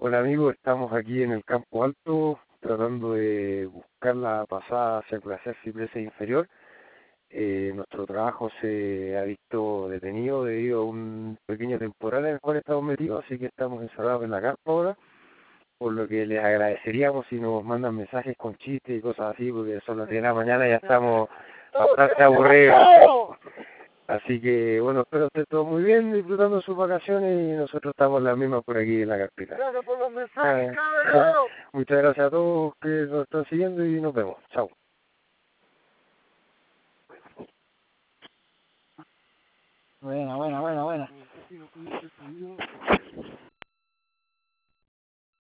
Hola amigos, estamos aquí en el Campo Alto tratando de buscar la pasada hacia el glaciar Cipresa Inferior. Nuestro trabajo se ha visto detenido debido a un pequeño temporal en el cual estamos metidos, así que estamos encerrados en la carpa ahora, por lo que les agradeceríamos si nos mandan mensajes con chistes y cosas así, porque son las 10 de la mañana y ya estamos bastante aburridos. Así que, bueno, espero que estén todos muy bien, disfrutando sus vacaciones y nosotros estamos las mismas por aquí en la carpeta. Gracias por los mensajes, cabrón. Muchas gracias a todos que nos están siguiendo y nos vemos. Chao. Buena.